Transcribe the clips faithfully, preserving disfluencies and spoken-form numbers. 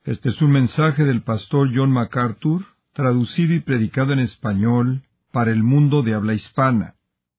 Este es un mensaje del pastor John MacArthur, traducido y predicado en español para el mundo de habla hispana.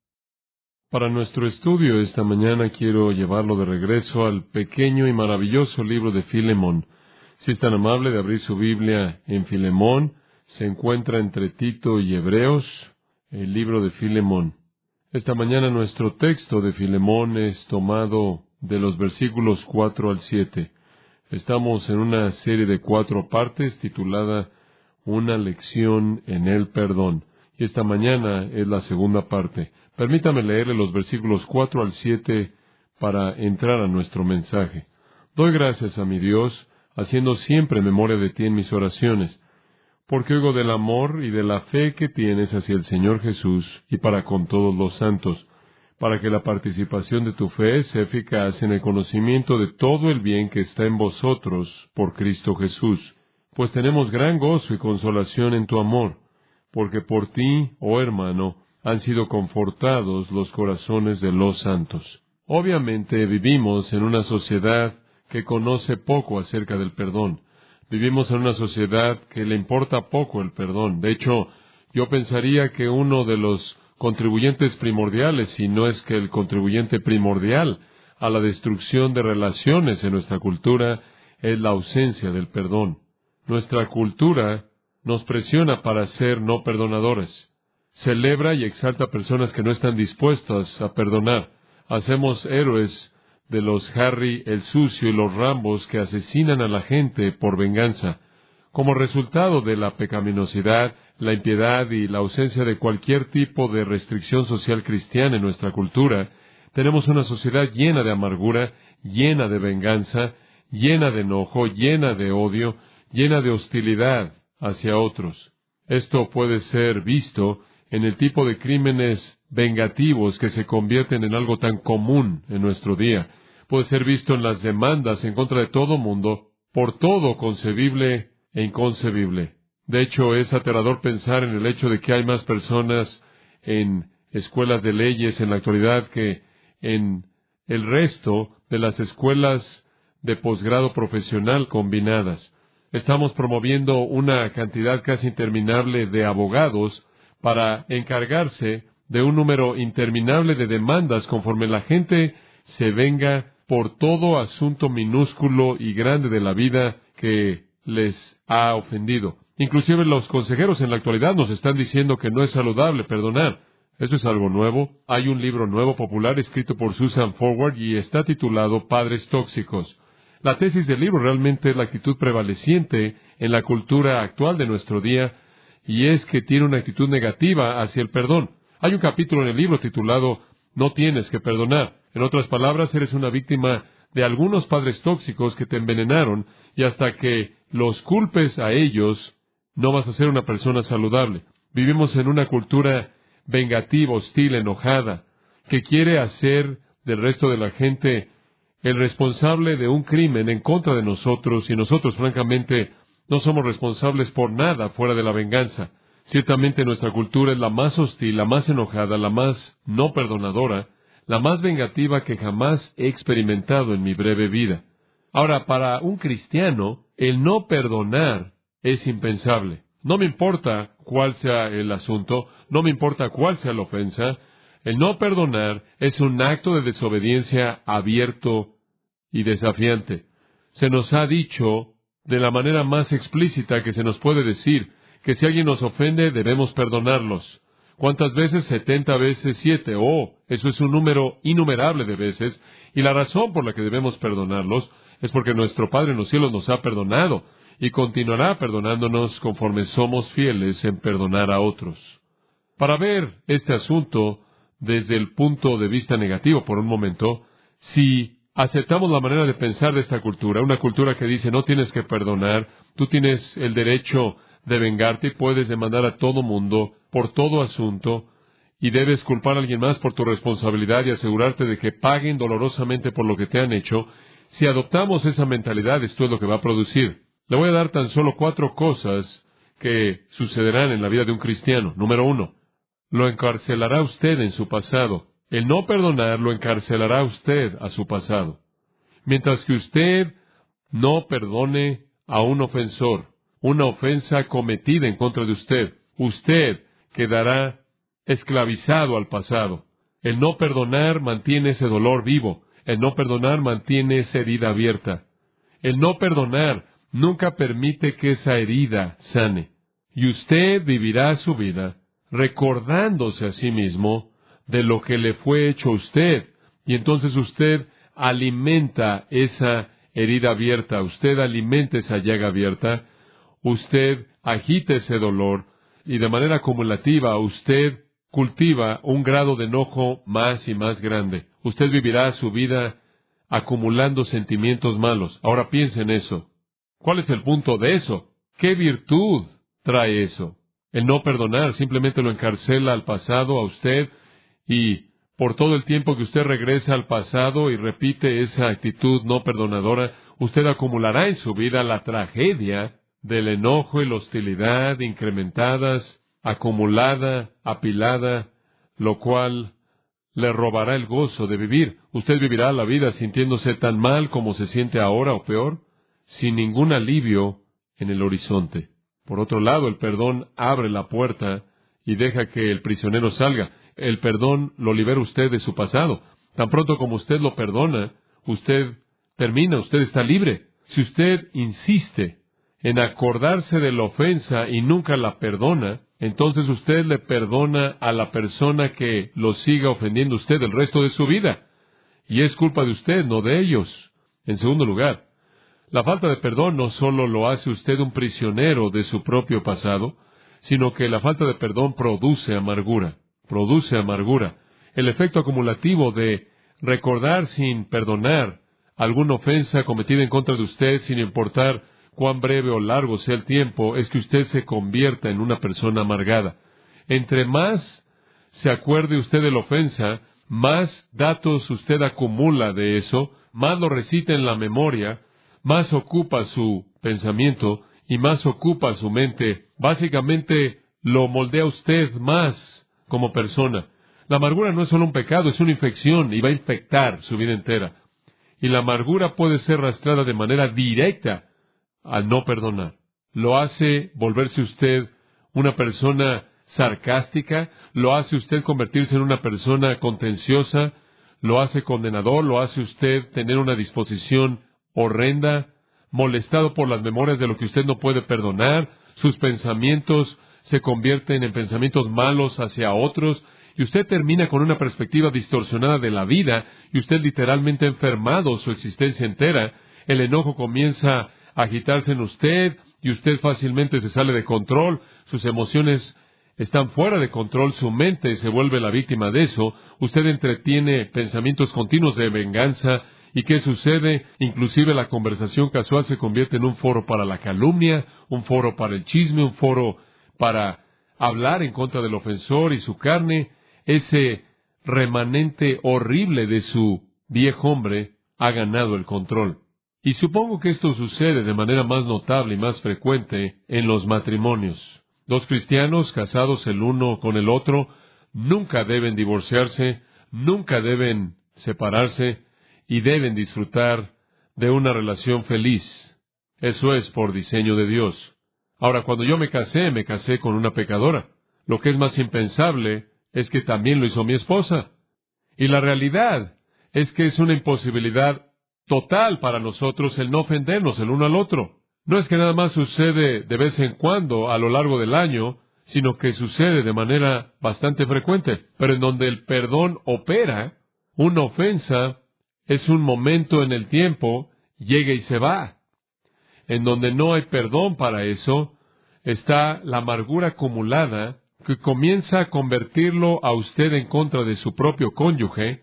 Para nuestro estudio esta mañana quiero llevarlo de regreso al pequeño y maravilloso libro de Filemón. Si es tan amable de abrir su Biblia en Filemón, se encuentra entre Tito y Hebreos, el libro de Filemón. Esta mañana nuestro texto de Filemón es tomado de los versículos cuatro al siete. Estamos en una serie de cuatro partes titulada Una lección en el perdón. Y esta mañana es la segunda parte. Permítame leerle los versículos cuatro al siete para entrar a nuestro mensaje. Doy gracias a mi Dios, haciendo siempre memoria de ti en mis oraciones, porque oigo del amor y de la fe que tienes hacia el Señor Jesús y para con todos los santos, para que la participación de tu fe sea eficaz en el conocimiento de todo el bien que está en vosotros por Cristo Jesús. Pues tenemos gran gozo y consolación en tu amor, porque por ti, oh hermano, han sido confortados los corazones de los santos. Obviamente vivimos en una sociedad que conoce poco acerca del perdón. Vivimos en una sociedad que le importa poco el perdón. De hecho, yo pensaría que uno de los contribuyentes primordiales, si no es que el contribuyente primordial a la destrucción de relaciones en nuestra cultura, es la ausencia del perdón. Nuestra cultura nos presiona para ser no perdonadores. Celebra y exalta personas que no están dispuestas a perdonar. Hacemos héroes de los Harry el Sucio y los Rambos que asesinan a la gente por venganza. Como resultado de la pecaminosidad, la impiedad y la ausencia de cualquier tipo de restricción social cristiana en nuestra cultura, tenemos una sociedad llena de amargura, llena de venganza, llena de enojo, llena de odio, llena de hostilidad hacia otros. Esto puede ser visto en el tipo de crímenes vengativos que se convierten en algo tan común en nuestro día. Puede ser visto en las demandas en contra de todo mundo, por todo concebible e inconcebible. De hecho, es aterrador pensar en el hecho de que hay más personas en escuelas de leyes en la actualidad que en el resto de las escuelas de posgrado profesional combinadas. Estamos promoviendo una cantidad casi interminable de abogados para encargarse de un número interminable de demandas conforme la gente se venga por todo asunto minúsculo y grande de la vida que les ha ofendido. Inclusive los consejeros en la actualidad nos están diciendo que no es saludable perdonar. Eso es algo nuevo. Hay un libro nuevo popular escrito por Susan Forward y está titulado Padres Tóxicos. La tesis del libro realmente es la actitud prevaleciente en la cultura actual de nuestro día, y es que tiene una actitud negativa hacia el perdón. Hay un capítulo en el libro titulado No tienes que perdonar. En otras palabras, eres una víctima de algunos padres tóxicos que te envenenaron, y hasta que los culpes a ellos, no vas a ser una persona saludable. Vivimos en una cultura vengativa, hostil, enojada, que quiere hacer del resto de la gente el responsable de un crimen en contra de nosotros, y nosotros, francamente, no somos responsables por nada fuera de la venganza. Ciertamente nuestra cultura es la más hostil, la más enojada, la más no perdonadora, la más vengativa que jamás he experimentado en mi breve vida. Ahora, para un cristiano, el no perdonar es impensable. No me importa cuál sea el asunto, no me importa cuál sea la ofensa. El no perdonar es un acto de desobediencia abierto y desafiante. Se nos ha dicho de la manera más explícita que se nos puede decir que si alguien nos ofende debemos perdonarlos. ¿Cuántas veces? setenta veces siete. Oh, eso es un número innumerable de veces. Y la razón por la que debemos perdonarlos es porque nuestro Padre en los cielos nos ha perdonado y continuará perdonándonos conforme somos fieles en perdonar a otros. Para ver este asunto desde el punto de vista negativo por un momento, si aceptamos la manera de pensar de esta cultura, una cultura que dice no tienes que perdonar, tú tienes el derecho de vengarte y puedes demandar a todo mundo por todo asunto, y debes culpar a alguien más por tu responsabilidad y asegurarte de que paguen dolorosamente por lo que te han hecho. Si adoptamos esa mentalidad, esto es lo que va a producir. Le voy a dar tan solo cuatro cosas que sucederán en la vida de un cristiano. Número uno, lo encarcelará usted en su pasado. El no perdonar lo encarcelará usted a su pasado. Mientras que usted no perdone a un ofensor, una ofensa cometida en contra de usted, usted quedará esclavizado al pasado. El no perdonar mantiene ese dolor vivo. El no perdonar mantiene esa herida abierta. El no perdonar nunca permite que esa herida sane. Y usted vivirá su vida recordándose a sí mismo de lo que le fue hecho a usted. Y entonces usted alimenta esa herida abierta, usted alimenta esa llaga abierta, usted agita ese dolor, y de manera acumulativa usted cultiva un grado de enojo más y más grande. Usted vivirá su vida acumulando sentimientos malos. Ahora piense en eso. ¿Cuál es el punto de eso? ¿Qué virtud trae eso? El no perdonar simplemente lo encarcela al pasado, a usted, y por todo el tiempo que usted regresa al pasado y repite esa actitud no perdonadora, usted acumulará en su vida la tragedia del enojo y la hostilidad incrementadas, acumulada, apilada, lo cual le robará el gozo de vivir. Usted vivirá la vida sintiéndose tan mal como se siente ahora o peor, sin ningún alivio en el horizonte. Por otro lado, el perdón abre la puerta y deja que el prisionero salga. El perdón lo libera usted de su pasado. Tan pronto como usted lo perdona, usted termina, usted está libre. Si usted insiste en acordarse de la ofensa y nunca la perdona, entonces usted le perdona a la persona que lo siga ofendiendo a usted el resto de su vida. Y es culpa de usted, no de ellos. En segundo lugar, la falta de perdón no solo lo hace usted un prisionero de su propio pasado, sino que la falta de perdón produce amargura. Produce amargura. El efecto acumulativo de recordar sin perdonar alguna ofensa cometida en contra de usted, sin importar cuán breve o largo sea el tiempo, es que usted se convierta en una persona amargada. Entre más se acuerde usted de la ofensa, más datos usted acumula de eso, más lo recita en la memoria, más ocupa su pensamiento y más ocupa su mente. Básicamente lo moldea usted más como persona. La amargura no es solo un pecado, es una infección y va a infectar su vida entera. Y la amargura puede ser arrastrada de manera directa al no perdonar. Lo hace volverse usted una persona sarcástica, lo hace usted convertirse en una persona contenciosa, lo hace condenador, lo hace usted tener una disposición horrenda, molestado por las memorias de lo que usted no puede perdonar, sus pensamientos se convierten en pensamientos malos hacia otros, y usted termina con una perspectiva distorsionada de la vida, y usted literalmente ha enfermado su existencia entera. El enojo comienza a agitarse en usted, y usted fácilmente se sale de control, sus emociones están fuera de control, su mente se vuelve la víctima de eso, usted entretiene pensamientos continuos de venganza. ¿Y qué sucede? Inclusive la conversación casual se convierte en un foro para la calumnia, un foro para el chisme, un foro para hablar en contra del ofensor y su carne. Ese remanente horrible de su viejo hombre ha ganado el control. Y supongo que esto sucede de manera más notable y más frecuente en los matrimonios. Dos cristianos casados el uno con el otro nunca deben divorciarse, nunca deben separarse, y deben disfrutar de una relación feliz. Eso es por diseño de Dios. Ahora, cuando yo me casé, me casé con una pecadora. Lo que es más impensable es que también lo hizo mi esposa. Y la realidad es que es una imposibilidad total para nosotros el no ofendernos el uno al otro. No es que nada más sucede de vez en cuando a lo largo del año, sino que sucede de manera bastante frecuente. Pero en donde el perdón opera, una ofensa es un momento en el tiempo, llega y se va. En donde no hay perdón para eso, está la amargura acumulada que comienza a convertirlo a usted en contra de su propio cónyuge,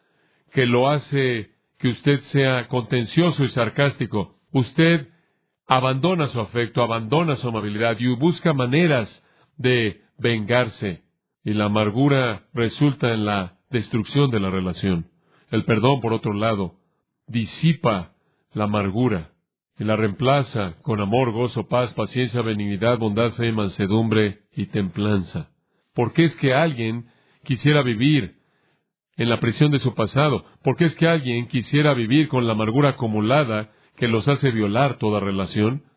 que lo hace que usted sea contencioso y sarcástico. Usted abandona su afecto, abandona su amabilidad y busca maneras de vengarse. Y la amargura resulta en la destrucción de la relación. El perdón, por otro lado, disipa la amargura y la reemplaza con amor, gozo, paz, paciencia, benignidad, bondad, fe, mansedumbre y templanza. ¿Por qué es que alguien quisiera vivir en la prisión de su pasado? ¿Por qué es que alguien quisiera vivir con la amargura acumulada que los hace violar toda relación?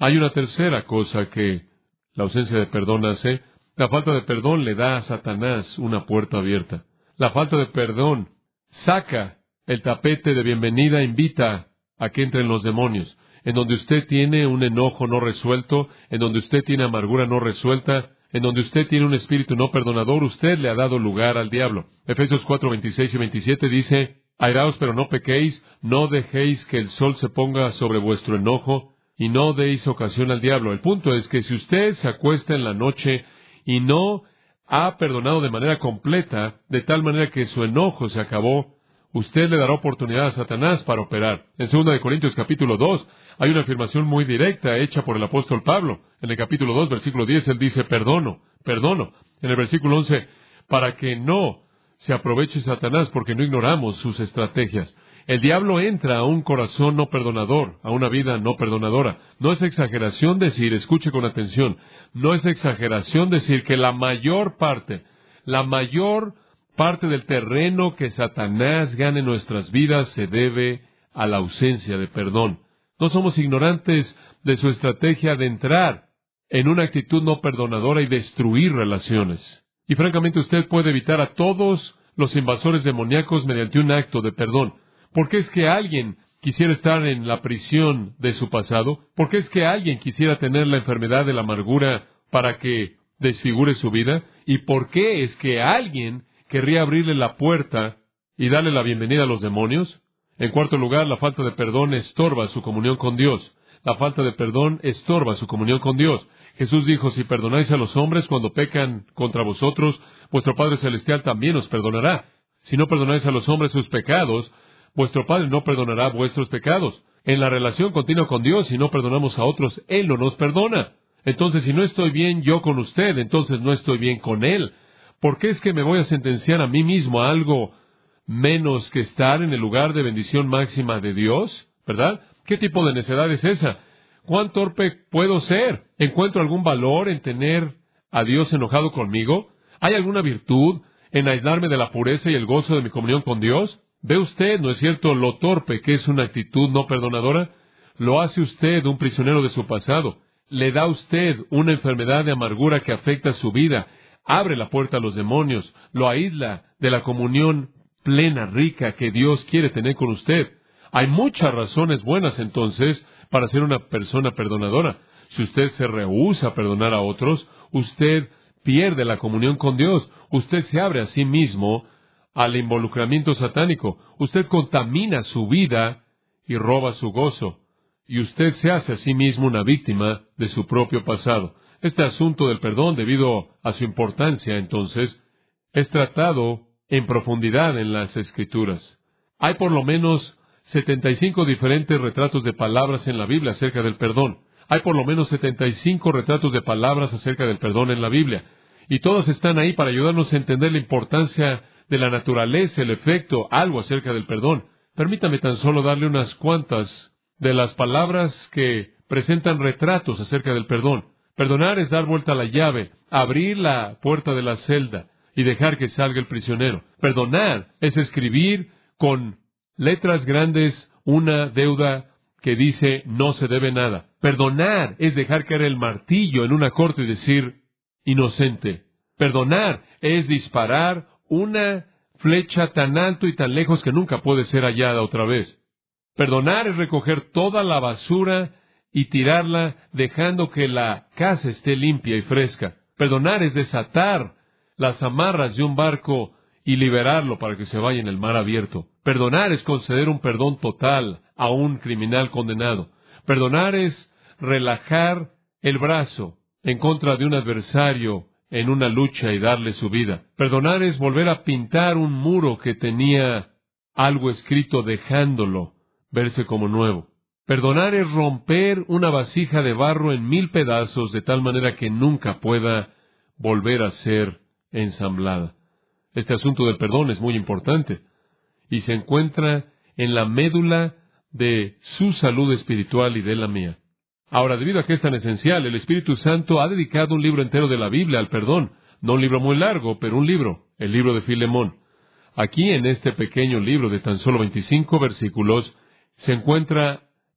Hay una tercera cosa que la ausencia de perdón hace. La falta de perdón le da a Satanás una puerta abierta. La falta de perdón saca el tapete de bienvenida, invita a que entren los demonios. En donde usted tiene un enojo no resuelto, en donde usted tiene amargura no resuelta, en donde usted tiene un espíritu no perdonador, usted le ha dado lugar al diablo. Efesios cuatro, veintiséis y veintisiete dice, airaos pero no pequéis, no dejéis que el sol se ponga sobre vuestro enojo, y no deis ocasión al diablo. El punto es que si usted se acuesta en la noche y no ha perdonado de manera completa, de tal manera que su enojo se acabó, usted le dará oportunidad a Satanás para operar. En segunda de Corintios capítulo dos, hay una afirmación muy directa hecha por el apóstol Pablo. En el capítulo dos, versículo diez, él dice, perdono, perdono. En el versículo once, para que no se aproveche Satanás, porque no ignoramos sus estrategias. El diablo entra a un corazón no perdonador, a una vida no perdonadora. No es exageración decir, escuche con atención, no es exageración decir que la mayor parte, la mayor parte del terreno que Satanás gana en nuestras vidas se debe a la ausencia de perdón. No somos ignorantes de su estrategia de entrar en una actitud no perdonadora y destruir relaciones. Y francamente usted puede evitar a todos los invasores demoníacos mediante un acto de perdón. ¿Por qué es que alguien quisiera estar en la prisión de su pasado? ¿Por qué es que alguien quisiera tener la enfermedad de la amargura para que desfigure su vida? ¿Y por qué es que alguien querría abrirle la puerta y darle la bienvenida a los demonios? En cuarto lugar, la falta de perdón estorba su comunión con Dios. La falta de perdón estorba su comunión con Dios. Jesús dijo, si perdonáis a los hombres cuando pecan contra vosotros, vuestro Padre Celestial también os perdonará. Si no perdonáis a los hombres sus pecados, vuestro Padre no perdonará vuestros pecados. En la relación continua con Dios, si no perdonamos a otros, Él no nos perdona. Entonces, si no estoy bien yo con usted, entonces no estoy bien con Él. ¿Por qué es que me voy a sentenciar a mí mismo a algo menos que estar en el lugar de bendición máxima de Dios? ¿Verdad? ¿Qué tipo de necedad es esa? ¿Cuán torpe puedo ser? ¿Encuentro algún valor en tener a Dios enojado conmigo? ¿Hay alguna virtud en aislarme de la pureza y el gozo de mi comunión con Dios? ¿Ve usted, no es cierto, lo torpe que es una actitud no perdonadora? Lo hace usted un prisionero de su pasado. Le da a usted una enfermedad de amargura que afecta su vida. Abre la puerta a los demonios. Lo aísla de la comunión plena, rica que Dios quiere tener con usted. Hay muchas razones buenas entonces para ser una persona perdonadora. Si usted se rehúsa a perdonar a otros, usted pierde la comunión con Dios. Usted se abre a sí mismo al involucramiento satánico. Usted contamina su vida y roba su gozo. Y usted se hace a sí mismo una víctima de su propio pasado. Este asunto del perdón, debido a su importancia, entonces, es tratado en profundidad en las Escrituras. Hay por lo menos setenta y cinco diferentes retratos de palabras en la Biblia acerca del perdón. Hay por lo menos setenta y cinco retratos de palabras acerca del perdón en la Biblia. Y todas están ahí para ayudarnos a entender la importancia de la naturaleza, el efecto, algo acerca del perdón. Permítame tan solo darle unas cuantas de las palabras que presentan retratos acerca del perdón. Perdonar es dar vuelta a la llave, abrir la puerta de la celda y dejar que salga el prisionero. Perdonar es escribir con letras grandes una deuda que dice no se debe nada. Perdonar es dejar caer el martillo en una corte y decir inocente. Perdonar es disparar una flecha tan alto y tan lejos que nunca puede ser hallada otra vez. Perdonar es recoger toda la basura y tirarla dejando que la casa esté limpia y fresca. Perdonar es desatar las amarras de un barco y liberarlo para que se vaya en el mar abierto. Perdonar es conceder un perdón total a un criminal condenado. Perdonar es relajar el brazo en contra de un adversario en una lucha y darle su vida. Perdonar es volver a pintar un muro que tenía algo escrito dejándolo verse como nuevo. Perdonar es romper una vasija de barro en mil pedazos de tal manera que nunca pueda volver a ser ensamblada. Este asunto del perdón es muy importante y se encuentra en la médula de su salud espiritual y de la mía. Ahora, debido a que es tan esencial, el Espíritu Santo ha dedicado un libro entero de la Biblia al perdón. No un libro muy largo, pero un libro, el libro de Filemón. Aquí, en este pequeño libro de tan solo veinticinco versículos, se encuentra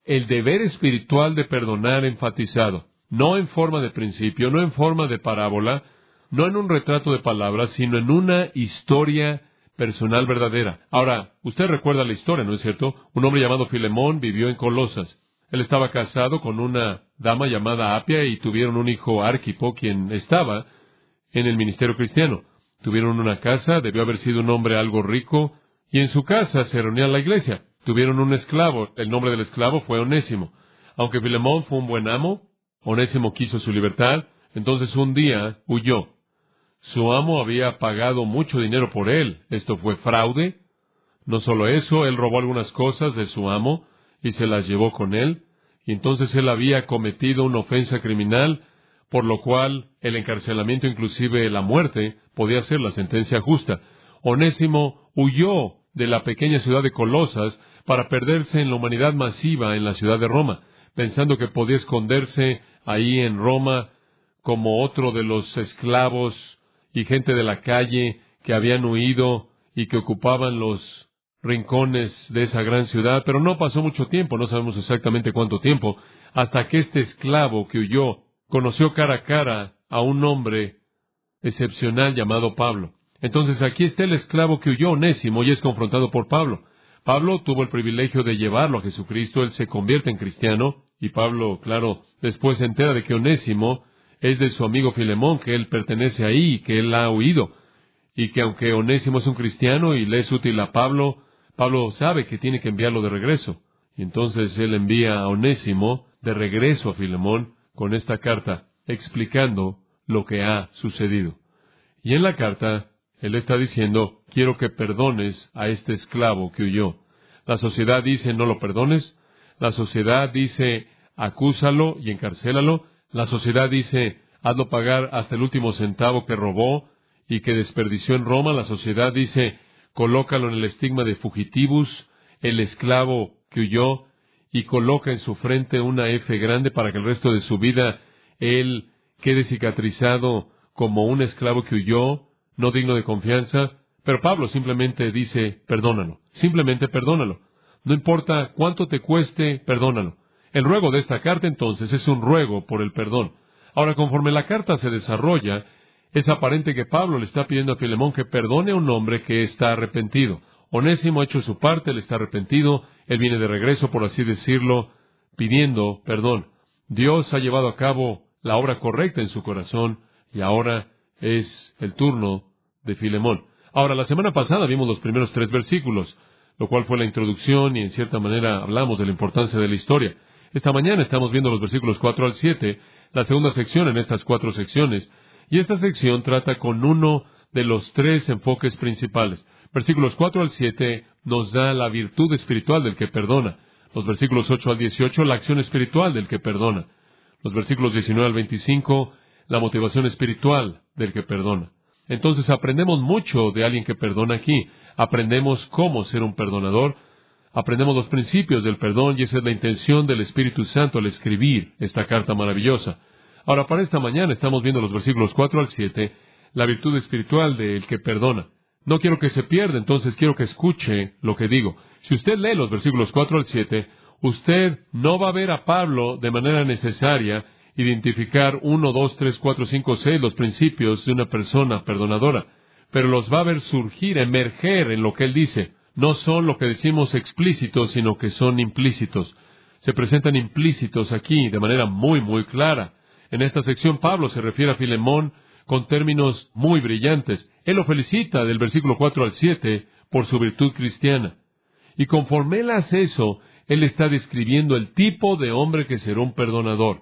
el deber espiritual de perdonar enfatizado, no en forma de principio, no en forma de parábola, no en un retrato de palabras, sino en una historia personal verdadera. Ahora, usted recuerda la historia, ¿no es cierto? Un hombre llamado Filemón vivió en Colosas. Él estaba casado con una dama llamada Apia y tuvieron un hijo Arquipo, quien estaba en el ministerio cristiano. Tuvieron una casa, debió haber sido un hombre algo rico, y en su casa se reunía la iglesia. Tuvieron un esclavo, el nombre del esclavo fue Onésimo. Aunque Filemón fue un buen amo, Onésimo quiso su libertad, entonces un día huyó. Su amo había pagado mucho dinero por él. Esto fue fraude. No solo eso, él robó algunas cosas de su amo y se las llevó con él. Y entonces él había cometido una ofensa criminal, por lo cual el encarcelamiento, inclusive la muerte, podía ser la sentencia justa. Onésimo huyó de la pequeña ciudad de Colosas para perderse en la humanidad masiva en la ciudad de Roma, pensando que podía esconderse ahí en Roma como otro de los esclavos y gente de la calle que habían huido y que ocupaban los rincones de esa gran ciudad. Pero no pasó mucho tiempo, no sabemos exactamente cuánto tiempo, hasta que este esclavo que huyó conoció cara a cara a un hombre excepcional llamado Pablo. Entonces aquí está el esclavo que huyó, Onésimo, y es confrontado por Pablo. Pablo tuvo el privilegio de llevarlo a Jesucristo, él se convierte en cristiano, y Pablo, claro, después se entera de que Onésimo es de su amigo Filemón, que él pertenece ahí, que él ha huido, y que aunque Onésimo es un cristiano y le es útil a Pablo, Pablo sabe que tiene que enviarlo de regreso. Y entonces él envía a Onésimo de regreso a Filemón con esta carta, explicando lo que ha sucedido. Y en la carta, él está diciendo, quiero que perdones a este esclavo que huyó. La sociedad dice, no lo perdones. La sociedad dice, acúsalo y encarcélalo. La sociedad dice, hazlo pagar hasta el último centavo que robó y que desperdició en Roma. La sociedad dice, colócalo en el estigma de fugitivus, el esclavo que huyó, y coloca en su frente una F grande para que el resto de su vida él quede cicatrizado como un esclavo que huyó, no digno de confianza. Pero Pablo simplemente dice, perdónalo, simplemente perdónalo. No importa cuánto te cueste, perdónalo. El ruego de esta carta, entonces, es un ruego por el perdón. Ahora, conforme la carta se desarrolla, es aparente que Pablo le está pidiendo a Filemón que perdone a un hombre que está arrepentido. Onésimo ha hecho su parte, él está arrepentido, él viene de regreso, por así decirlo, pidiendo perdón. Dios ha llevado a cabo la obra correcta en su corazón, y ahora es el turno de Filemón. Ahora, la semana pasada vimos los primeros tres versículos, lo cual fue la introducción, y en cierta manera hablamos de la importancia de la historia. Esta mañana estamos viendo los versículos cuatro al siete, la segunda sección en estas cuatro secciones, y esta sección trata con uno de los tres enfoques principales. Versículos cuatro al siete nos da la virtud espiritual del que perdona. Los versículos ocho al dieciocho, la acción espiritual del que perdona. Los versículos diecinueve al veinticinco, la motivación espiritual del que perdona. Entonces aprendemos mucho de alguien que perdona aquí. Aprendemos cómo ser un perdonador. Aprendemos los principios del perdón, y esa es la intención del Espíritu Santo al escribir esta carta maravillosa. Ahora, para esta mañana estamos viendo los versículos cuatro al siete, la virtud espiritual del que perdona. No quiero que se pierda, entonces quiero que escuche lo que digo. Si usted lee los versículos cuatro al siete, usted no va a ver a Pablo de manera necesaria identificar uno, dos, tres, cuatro, cinco, seis, los principios de una persona perdonadora, pero los va a ver surgir, emerger en lo que él dice. No son lo que decimos explícitos, sino que son implícitos. Se presentan implícitos aquí de manera muy, muy clara. En esta sección Pablo se refiere a Filemón con términos muy brillantes. Él lo felicita del versículo cuatro al siete por su virtud cristiana. Y conforme él hace eso, él está describiendo el tipo de hombre que será un perdonador.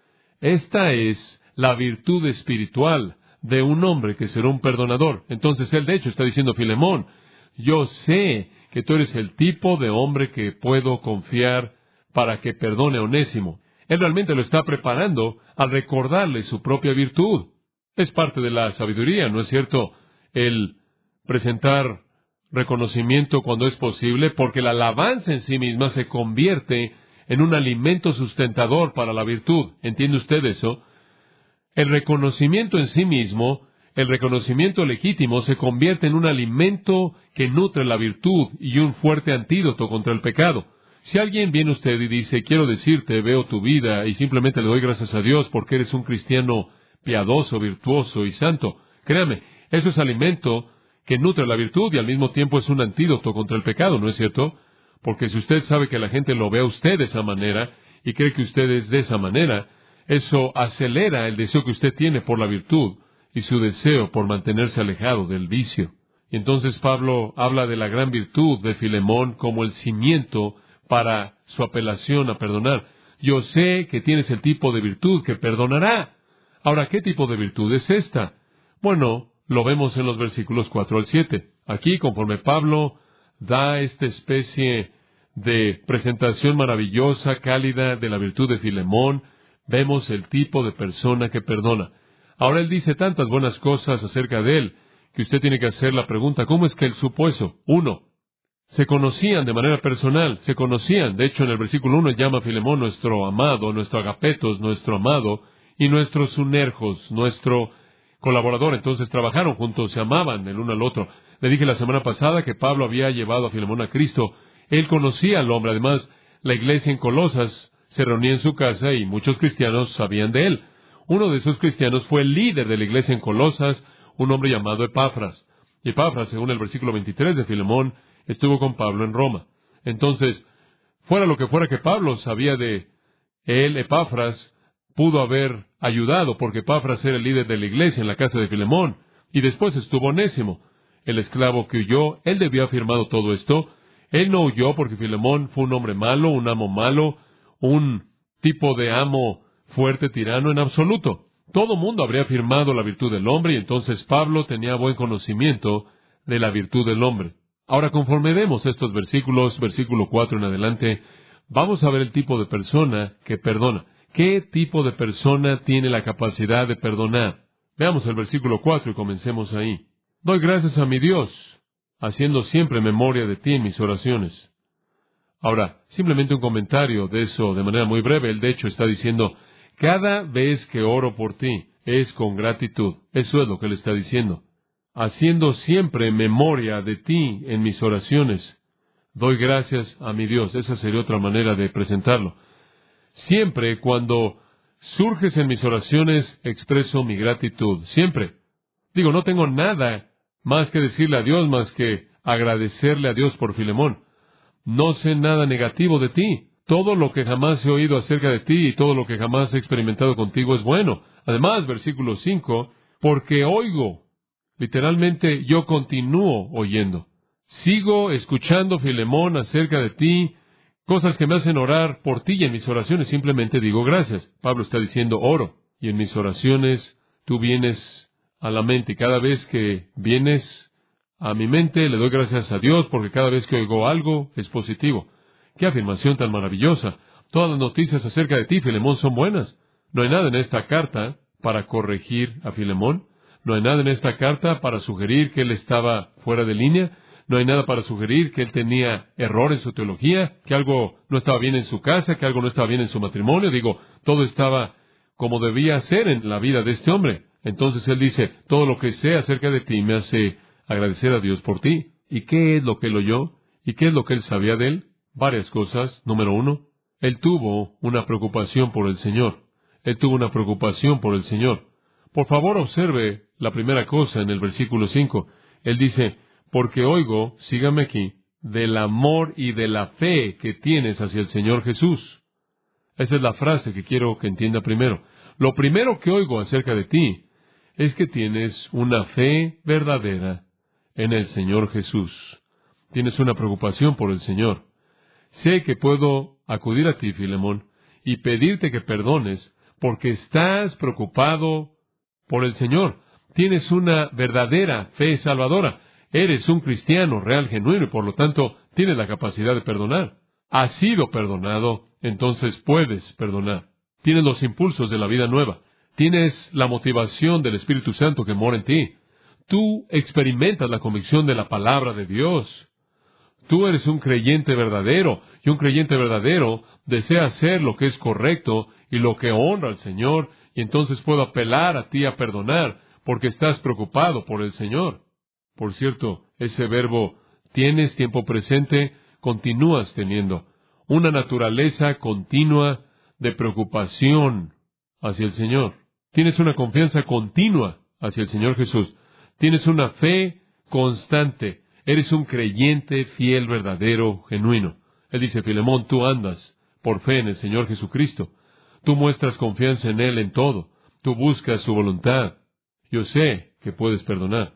Esta es la virtud espiritual de un hombre que será un perdonador. Entonces él de hecho está diciendo, Filemón, yo sé que tú eres el tipo de hombre que puedo confiar para que perdone a Onésimo. Él realmente lo está preparando al recordarle su propia virtud. Es parte de la sabiduría, ¿no es cierto? El presentar reconocimiento cuando es posible, porque la alabanza en sí misma se convierte en un alimento sustentador para la virtud. ¿Entiende usted eso? El reconocimiento en sí mismo, el reconocimiento legítimo, se convierte en un alimento que nutre la virtud y un fuerte antídoto contra el pecado. Si alguien viene a usted y dice, quiero decirte, veo tu vida y simplemente le doy gracias a Dios porque eres un cristiano piadoso, virtuoso y santo, créame, eso es alimento que nutre la virtud y al mismo tiempo es un antídoto contra el pecado, ¿no es cierto? Porque si usted sabe que la gente lo ve a usted de esa manera y cree que usted es de esa manera, eso acelera el deseo que usted tiene por la virtud y su deseo por mantenerse alejado del vicio. Y entonces Pablo habla de la gran virtud de Filemón como el cimiento para su apelación a perdonar. Yo sé que tienes el tipo de virtud que perdonará. Ahora, ¿qué tipo de virtud es esta? Bueno, lo vemos en los versículos cuatro al siete. Aquí, conforme Pablo da esta especie de presentación maravillosa, cálida de la virtud de Filemón, vemos el tipo de persona que perdona. Ahora él dice tantas buenas cosas acerca de él, que usted tiene que hacer la pregunta, ¿cómo es que él supo eso? Uno, se conocían de manera personal, se conocían. De hecho, en el versículo uno llama a Filemón nuestro amado, nuestro agapetos, nuestro amado, y nuestro sunerjos, nuestro colaborador. Entonces trabajaron juntos, se amaban el uno al otro. Le dije la semana pasada que Pablo había llevado a Filemón a Cristo. Él conocía al hombre. Además, la iglesia en Colosas se reunía en su casa y muchos cristianos sabían de él. Uno de esos cristianos fue el líder de la iglesia en Colosas, un hombre llamado Epafras. Y Epafras, según el versículo veintitrés de Filemón, estuvo con Pablo en Roma. Entonces, fuera lo que fuera que Pablo sabía de él, Epafras pudo haber ayudado, porque Epafras era el líder de la iglesia en la casa de Filemón. Y después estuvo Onésimo, el esclavo que huyó. Él debió haber firmado todo esto. Él no huyó porque Filemón fue un hombre malo, un amo malo, un tipo de amo fuerte, tirano en absoluto. Todo mundo habría firmado la virtud del hombre y entonces Pablo tenía buen conocimiento de la virtud del hombre. Ahora, conforme vemos estos versículos, versículo cuatro en adelante, vamos a ver el tipo de persona que perdona. ¿Qué tipo de persona tiene la capacidad de perdonar? Veamos el versículo cuatro y comencemos ahí. Doy gracias a mi Dios, haciendo siempre memoria de ti en mis oraciones. Ahora, simplemente un comentario de eso de manera muy breve. Él de hecho está diciendo, cada vez que oro por ti es con gratitud. Eso es lo que él está diciendo. Haciendo siempre memoria de ti en mis oraciones. Doy gracias a mi Dios. Esa sería otra manera de presentarlo. Siempre cuando surges en mis oraciones, expreso mi gratitud. Siempre. Digo, no tengo nada más que decirle a Dios, más que agradecerle a Dios por Filemón. No sé nada negativo de ti. Todo lo que jamás he oído acerca de ti y todo lo que jamás he experimentado contigo es bueno. Además, versículo cinco, porque oigo. Literalmente, yo continúo oyendo. Sigo escuchando, Filemón, acerca de ti, cosas que me hacen orar por ti y en mis oraciones simplemente digo gracias. Pablo está diciendo oro. Y en mis oraciones tú vienes a la mente. Y cada vez que vienes a mi mente le doy gracias a Dios porque cada vez que oigo algo es positivo. ¡Qué afirmación tan maravillosa! Todas las noticias acerca de ti, Filemón, son buenas. No hay nada en esta carta para corregir a Filemón. No hay nada en esta carta para sugerir que él estaba fuera de línea. No hay nada para sugerir que él tenía error en su teología, que algo no estaba bien en su casa, que algo no estaba bien en su matrimonio. Digo, todo estaba como debía ser en la vida de este hombre. Entonces él dice, todo lo que sé acerca de ti me hace agradecer a Dios por ti. ¿Y qué es lo que él oyó? ¿Y qué es lo que él sabía de él? Varias cosas. Número uno, él tuvo una preocupación por el Señor. Él tuvo una preocupación por el Señor. Por favor, observe la primera cosa en el versículo cinco. Él dice, porque oigo, sígame aquí, del amor y de la fe que tienes hacia el Señor Jesús. Esa es la frase que quiero que entienda primero. Lo primero que oigo acerca de ti es que tienes una fe verdadera en el Señor Jesús. Tienes una preocupación por el Señor. Sé que puedo acudir a ti, Filemón, y pedirte que perdones, porque estás preocupado por el Señor. Tienes una verdadera fe salvadora. Eres un cristiano real, genuino, y por lo tanto tienes la capacidad de perdonar. Has sido perdonado, entonces puedes perdonar. Tienes los impulsos de la vida nueva. Tienes la motivación del Espíritu Santo que mora en ti. Tú experimentas la convicción de la palabra de Dios. Tú eres un creyente verdadero, y un creyente verdadero desea hacer lo que es correcto y lo que honra al Señor, y entonces puedo apelar a ti a perdonar, porque estás preocupado por el Señor. Por cierto, ese verbo, tienes tiempo presente, continúas teniendo. una naturaleza continua de preocupación hacia el Señor. Tienes una confianza continua hacia el Señor Jesús. Tienes una fe constante. Eres un creyente fiel, verdadero, genuino. Él dice, Filemón, tú andas por fe en el Señor Jesucristo. Tú muestras confianza en Él en todo. Tú buscas su voluntad. Yo sé que puedes perdonar.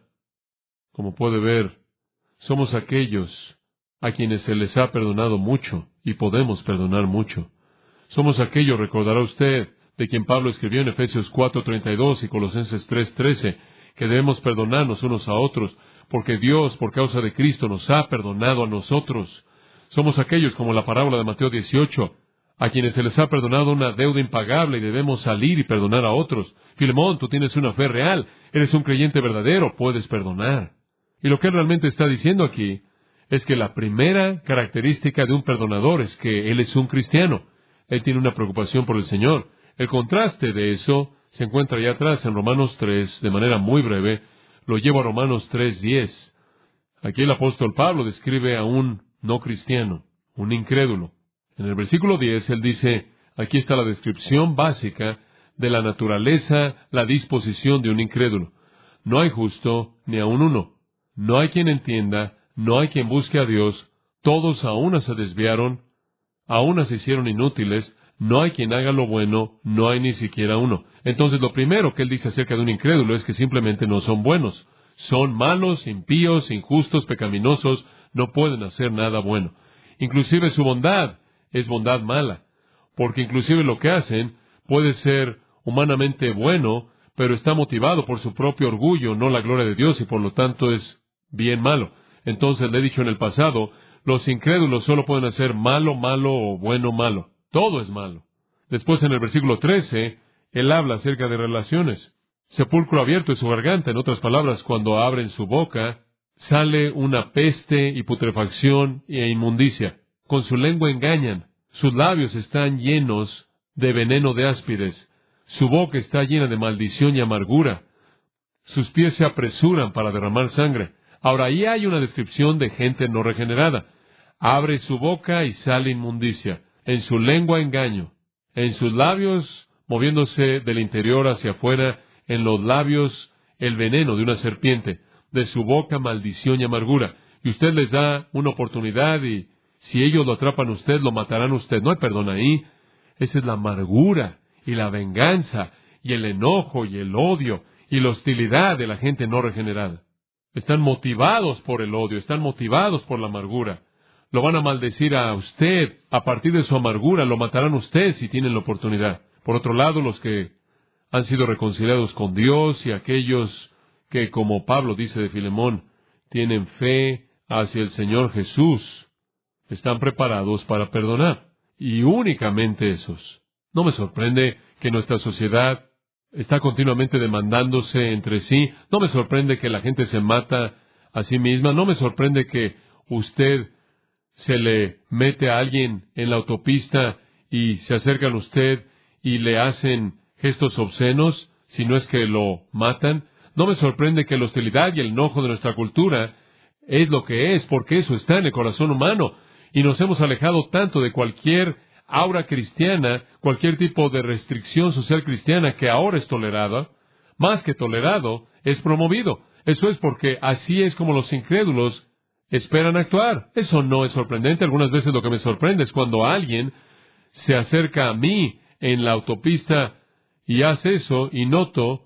Como puede ver, somos aquellos a quienes se les ha perdonado mucho y podemos perdonar mucho. Somos aquellos, recordará usted, de quien Pablo escribió en Efesios cuatro treinta y dos y Colosenses tres trece, que debemos perdonarnos unos a otros, porque Dios, por causa de Cristo, nos ha perdonado a nosotros. Somos aquellos, como la parábola de Mateo dieciocho, a quienes se les ha perdonado una deuda impagable y debemos salir y perdonar a otros. Filemón, tú tienes una fe real, eres un creyente verdadero, puedes perdonar. Y lo que él realmente está diciendo aquí es que la primera característica de un perdonador es que él es un cristiano. Él tiene una preocupación por el Señor. El contraste de eso se encuentra allá atrás en Romanos tres, de manera muy breve. Lo llevo a Romanos tres diez. Aquí el apóstol Pablo describe a un no cristiano, un incrédulo. En el versículo diez, él dice, aquí está la descripción básica de la naturaleza, la disposición de un incrédulo. No hay justo ni aun uno. No hay quien entienda, no hay quien busque a Dios. Todos a una se desviaron, a una se hicieron inútiles. No hay quien haga lo bueno, no hay ni siquiera uno. Entonces, lo primero que él dice acerca de un incrédulo es que simplemente no son buenos. Son malos, impíos, injustos, pecaminosos, no pueden hacer nada bueno. Inclusive su bondad es bondad mala, porque inclusive lo que hacen puede ser humanamente bueno, pero está motivado por su propio orgullo, no la gloria de Dios, y por lo tanto es bien malo. Entonces, le he dicho en el pasado, los incrédulos solo pueden hacer malo, malo o bueno, malo. Todo es malo. Después, en el versículo trece, él habla acerca de relaciones. Sepulcro abierto es su garganta. En otras palabras, cuando abren su boca, sale una peste y putrefacción e inmundicia. Con su lengua engañan. Sus labios están llenos de veneno de áspides. Su boca está llena de maldición y amargura. Sus pies se apresuran para derramar sangre. Ahora, ahí hay una descripción de gente no regenerada. Abre su boca y sale inmundicia. En su lengua engaño. En sus labios, moviéndose del interior hacia afuera, en los labios el veneno de una serpiente. De su boca maldición y amargura. Y usted les da una oportunidad y si ellos lo atrapan a usted, lo matarán a usted. No hay perdón ahí. Esa es la amargura y la venganza y el enojo y el odio y la hostilidad de la gente no regenerada. Están motivados por el odio, están motivados por la amargura. Lo van a maldecir a usted. A partir de su amargura lo matarán a usted si tienen la oportunidad. Por otro lado, los que han sido reconciliados con Dios y aquellos que, como Pablo dice de Filemón, tienen fe hacia el Señor Jesús, están preparados para perdonar. Y únicamente esos. No me sorprende que nuestra sociedad está continuamente demandándose entre sí. No me sorprende que la gente se mata a sí misma. No me sorprende que usted se le mete a alguien en la autopista y se acercan a usted y le hacen gestos obscenos, si no es que lo matan. No me sorprende que la hostilidad y el enojo de nuestra cultura es lo que es, porque eso está en el corazón humano. Y nos hemos alejado tanto de cualquier aura cristiana, cualquier tipo de restricción social cristiana que ahora es tolerada. Más que tolerado, es promovido. Eso es porque así es como los incrédulos esperan actuar. Eso no es sorprendente. Algunas veces lo que me sorprende es cuando alguien se acerca a mí en la autopista y hace eso y noto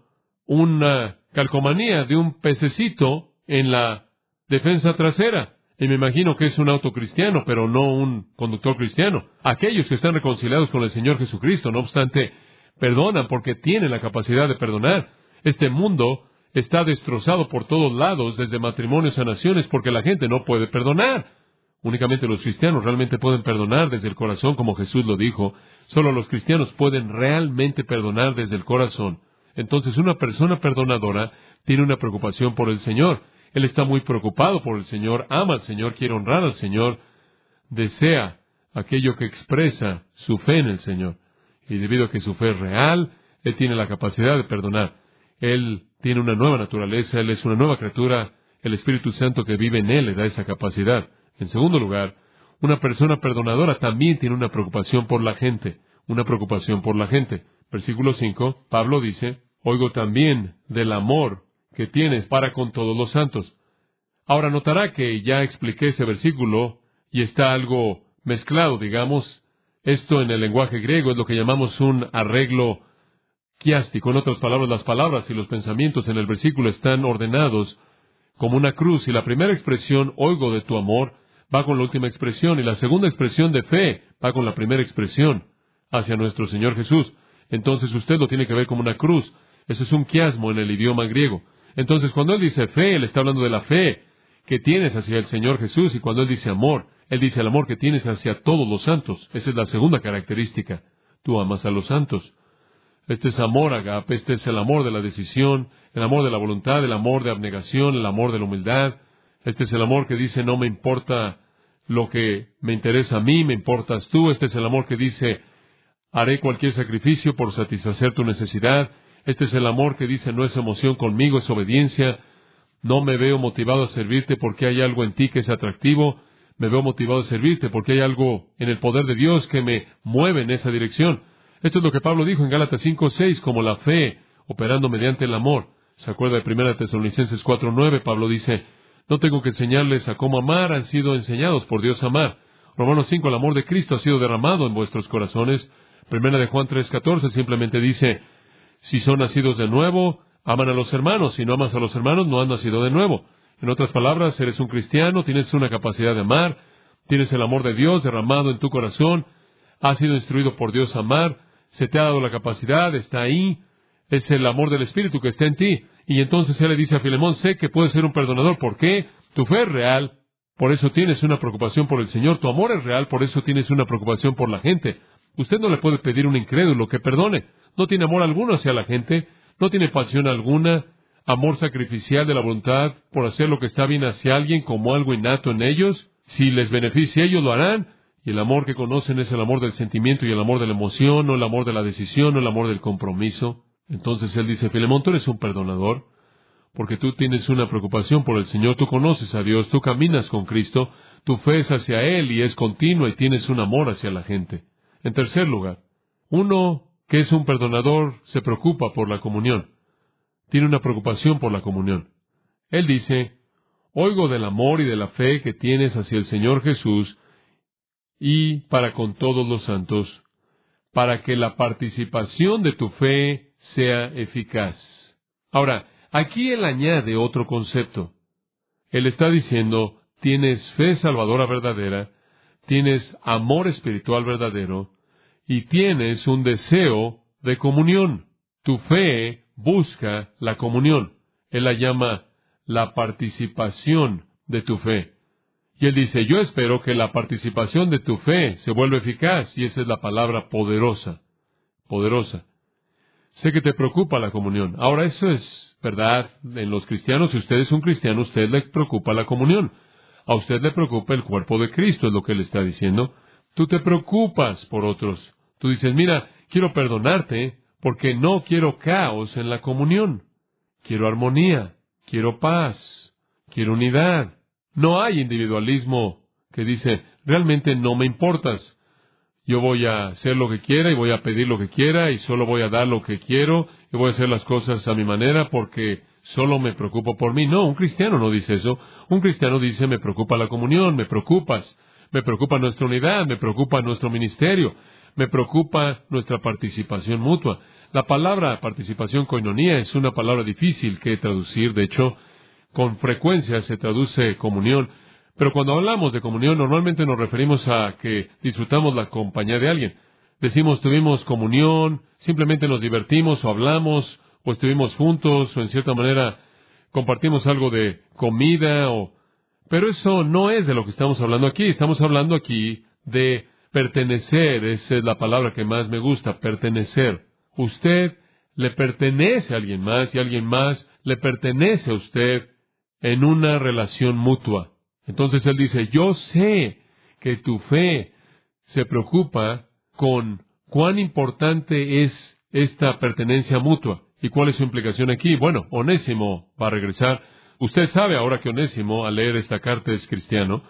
una calcomanía de un pececito en la defensa trasera. Y me imagino que es un auto cristiano, pero no un conductor cristiano. Aquellos que están reconciliados con el Señor Jesucristo, no obstante, perdonan porque tienen la capacidad de perdonar. Este mundo está destrozado por todos lados, desde matrimonios a naciones, porque la gente no puede perdonar. Únicamente los cristianos realmente pueden perdonar desde el corazón, como Jesús lo dijo. Solo los cristianos pueden realmente perdonar desde el corazón. Entonces, una persona perdonadora tiene una preocupación por el Señor. Él está muy preocupado por el Señor, ama al Señor, quiere honrar al Señor, desea aquello que expresa su fe en el Señor. Y debido a que su fe es real, Él tiene la capacidad de perdonar. Él tiene una nueva naturaleza, Él es una nueva criatura, el Espíritu Santo que vive en Él le da esa capacidad. En segundo lugar, Una persona perdonadora también tiene una preocupación por la gente, una preocupación por la gente. Versículo cinco, Pablo dice, oigo también del amor que tienes para con todos los santos. Ahora notará que ya expliqué ese versículo y está algo mezclado, digamos. Esto en el lenguaje griego es lo que llamamos un arreglo quiástico. En otras palabras, las palabras y los pensamientos en el versículo están ordenados como una cruz. Y la primera expresión, oigo de tu amor, va con la última expresión. Y la segunda expresión de fe va con la primera expresión hacia nuestro Señor Jesús. Entonces usted lo tiene que ver como una cruz. Eso es un quiasmo en el idioma griego. Entonces cuando Él dice fe, Él está hablando de la fe que tienes hacia el Señor Jesús. Y cuando Él dice amor, Él dice el amor que tienes hacia todos los santos. Esa es la segunda característica. Tú amas a los santos. Este es amor agape, este es el amor de la decisión, el amor de la voluntad, el amor de abnegación, el amor de la humildad. Este es el amor que dice, no me importa lo que me interesa a mí, me importas tú. Este es el amor que dice, haré cualquier sacrificio por satisfacer tu necesidad. Este es el amor que dice, no es emoción conmigo, es obediencia. No me veo motivado a servirte porque hay algo en ti que es atractivo. Me veo motivado a servirte porque hay algo en el poder de Dios que me mueve en esa dirección. Esto es lo que Pablo dijo en Gálatas cinco seis, como la fe operando mediante el amor. ¿Se acuerda de primera Tesalonicenses cuatro nueve? Pablo dice, no tengo que enseñarles a cómo amar, han sido enseñados por Dios a amar. Romanos cinco, el amor de Cristo ha sido derramado en vuestros corazones. Primera de Juan tres catorce simplemente dice, si son nacidos de nuevo, aman a los hermanos. Si no amas a los hermanos, no han nacido de nuevo. En otras palabras, eres un cristiano, tienes una capacidad de amar, tienes el amor de Dios derramado en tu corazón, has sido instruido por Dios a amar, se te ha dado la capacidad, está ahí, es el amor del Espíritu que está en ti. Y entonces Él le dice a Filemón, sé que puedes ser un perdonador. ¿Por qué? Tu fe es real, por eso tienes una preocupación por el Señor. Tu amor es real, por eso tienes una preocupación por la gente. Usted no le puede pedir a un incrédulo que perdone. No tiene amor alguno hacia la gente, no tiene pasión alguna, amor sacrificial de la voluntad por hacer lo que está bien hacia alguien como algo innato en ellos. Si les beneficia, ellos lo harán. Y el amor que conocen es el amor del sentimiento y el amor de la emoción, no el amor de la decisión, no el amor del compromiso. Entonces Él dice, Filemón, tú eres un perdonador, porque tú tienes una preocupación por el Señor, tú conoces a Dios, tú caminas con Cristo, tu fe es hacia Él y es continua y tienes un amor hacia la gente. En tercer lugar, uno que es un perdonador se preocupa por la comunión, tiene una preocupación por la comunión. Él dice, oigo del amor y de la fe que tienes hacia el Señor Jesús y para con todos los santos, para que la participación de tu fe sea eficaz. Ahora, aquí Él añade otro concepto. Él está diciendo, tienes fe salvadora verdadera, tienes amor espiritual verdadero, y tienes un deseo de comunión. Tu fe busca la comunión. Él la llama la participación de tu fe. Y Él dice, yo espero que la participación de tu fe se vuelva eficaz, y esa es la palabra poderosa, poderosa. Sé que te preocupa la comunión. Ahora, eso es verdad en los cristianos. Si usted es un cristiano, a usted le preocupa la comunión. A usted le preocupa el cuerpo de Cristo, es lo que Él está diciendo. Tú te preocupas por otros. Tú dices, mira, quiero perdonarte porque no quiero caos en la comunión. Quiero armonía, quiero paz, quiero unidad. No hay individualismo que dice, realmente no me importas. Yo voy a hacer lo que quiera y voy a pedir lo que quiera y solo voy a dar lo que quiero y voy a hacer las cosas a mi manera porque solo me preocupo por mí. No, un cristiano no dice eso. Un cristiano dice, me preocupa la comunión, me preocupas, me preocupa nuestra unidad, me preocupa nuestro ministerio, me preocupa nuestra participación mutua. La palabra participación koinonía es una palabra difícil que traducir. De hecho, con frecuencia se traduce comunión. Pero cuando hablamos de comunión, normalmente nos referimos a que disfrutamos la compañía de alguien. Decimos, tuvimos comunión, simplemente nos divertimos o hablamos, o estuvimos juntos, o en cierta manera compartimos algo de comida, o... Pero eso no es de lo que estamos hablando aquí. Estamos hablando aquí de pertenecer. Esa es la palabra que más me gusta, pertenecer. Usted le pertenece a alguien más y alguien más le pertenece a usted en una relación mutua. Entonces Él dice, yo sé que tu fe se preocupa con cuán importante es esta pertenencia mutua. ¿Y cuál es su implicación aquí? Bueno, Onésimo va a regresar. Usted sabe ahora que Onésimo, al leer esta carta, es cristiano.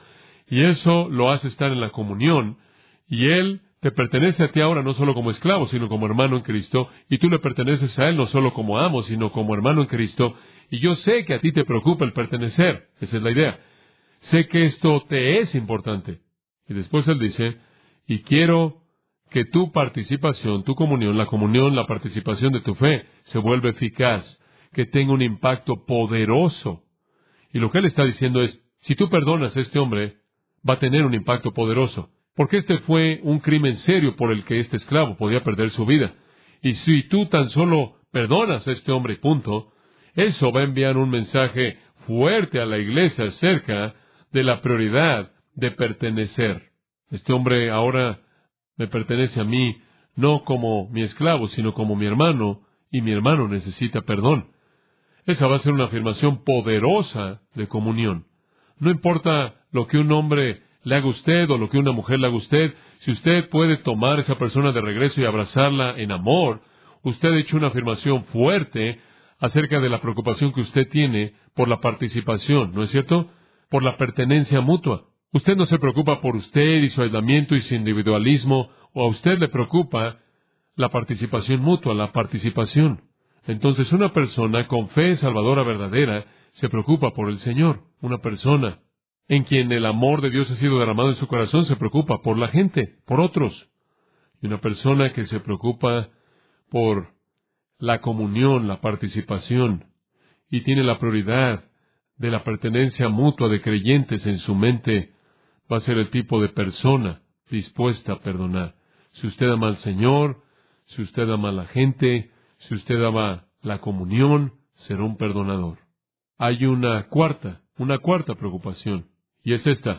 Y eso lo hace estar en la comunión. Y Él te pertenece a ti ahora no solo como esclavo, sino como hermano en Cristo. Y tú le perteneces a Él no solo como amo, sino como hermano en Cristo. Y yo sé que a ti te preocupa el pertenecer. Esa es la idea. Sé que esto te es importante. Y después Él dice, y quiero que tu participación, tu comunión, la comunión, la participación de tu fe, se vuelva eficaz, que tenga un impacto poderoso. Y lo que Él está diciendo es, si tú perdonas a este hombre, va a tener un impacto poderoso. Porque este fue un crimen serio por el que este esclavo podía perder su vida. Y si tú tan solo perdonas a este hombre, punto, eso va a enviar un mensaje fuerte a la iglesia acerca de la prioridad de pertenecer. Este hombre ahora me pertenece a mí, no como mi esclavo, sino como mi hermano, y mi hermano necesita perdón. Esa va a ser una afirmación poderosa de comunión. No importa lo que un hombre le haga a usted o lo que una mujer le haga a usted, si usted puede tomar a esa persona de regreso y abrazarla en amor, usted ha hecho una afirmación fuerte acerca de la preocupación que usted tiene por la participación, ¿no es cierto? Por la pertenencia mutua. Usted no se preocupa por usted y su aislamiento y su individualismo, o a usted le preocupa la participación mutua, la participación. Entonces, una persona con fe salvadora verdadera se preocupa por el Señor. Una persona en quien el amor de Dios ha sido derramado en su corazón se preocupa por la gente, por otros. Y una persona que se preocupa por la comunión, la participación, y tiene la prioridad de la pertenencia mutua de creyentes en su mente, va a ser el tipo de persona dispuesta a perdonar. Si usted ama al Señor, si usted ama a la gente, si usted ama la comunión, será un perdonador. Hay una cuarta, una cuarta preocupación, y es esta.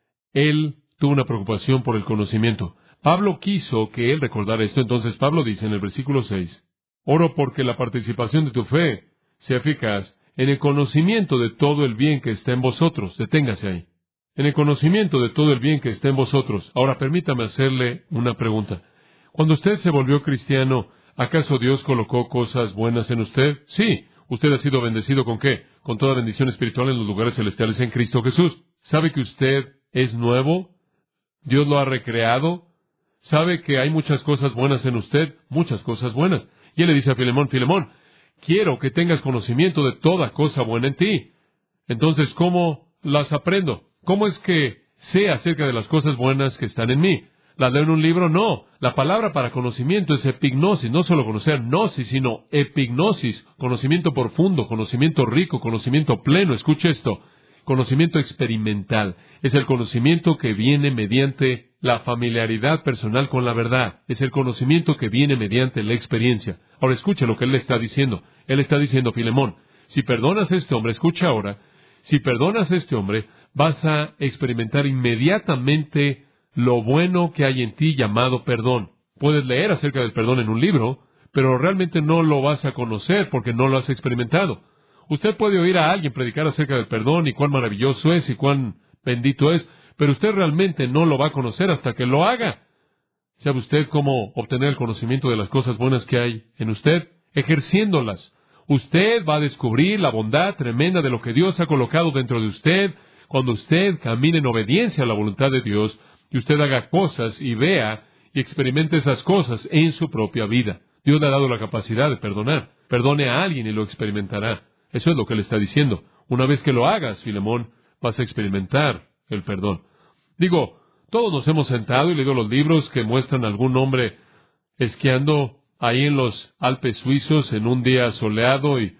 Él tuvo una preocupación por el conocimiento. Pablo quiso que él recordara esto, entonces Pablo dice en el versículo seis, oro porque la participación de tu fe sea eficaz en el conocimiento de todo el bien que está en vosotros. Deténgase ahí. En el conocimiento de todo el bien que está en vosotros. Ahora permítame hacerle una pregunta. Cuando usted se volvió cristiano, ¿acaso Dios colocó cosas buenas en usted? Sí. ¿Usted ha sido bendecido con qué? Con toda bendición espiritual en los lugares celestiales en Cristo Jesús. ¿Sabe que usted es nuevo? ¿Dios lo ha recreado? ¿Sabe que hay muchas cosas buenas en usted? Muchas cosas buenas. Y él le dice a Filemón, Filemón, quiero que tengas conocimiento de toda cosa buena en ti. Entonces, ¿cómo las aprendo? ¿Cómo es que sé acerca de las cosas buenas que están en mí? ¿Las leo en un libro? No. La palabra para conocimiento es epignosis, no solo conocer gnosis, sino epignosis, conocimiento profundo, conocimiento rico, conocimiento pleno. Escuche esto, conocimiento experimental. Es el conocimiento que viene mediante la familiaridad personal con la verdad. Es el conocimiento que viene mediante la experiencia. Ahora escuche lo que él le está diciendo. Él está diciendo, Filemón, si perdonas a este hombre, escucha ahora, si perdonas a este hombre, vas a experimentar inmediatamente lo bueno que hay en ti llamado perdón. Puedes leer acerca del perdón en un libro, pero realmente no lo vas a conocer porque no lo has experimentado. Usted puede oír a alguien predicar acerca del perdón y cuán maravilloso es y cuán bendito es, pero usted realmente no lo va a conocer hasta que lo haga. ¿Sabe usted cómo obtener el conocimiento de las cosas buenas que hay en usted? Ejerciéndolas. Usted va a descubrir la bondad tremenda de lo que Dios ha colocado dentro de usted cuando usted camine en obediencia a la voluntad de Dios y usted haga cosas y vea y experimente esas cosas en su propia vida. Dios le ha dado la capacidad de perdonar. Perdone a alguien y lo experimentará. Eso es lo que le está diciendo. Una vez que lo hagas, Filemón, vas a experimentar el perdón. Digo, todos nos hemos sentado y leído los libros que muestran a algún hombre esquiando ahí en los Alpes suizos en un día soleado y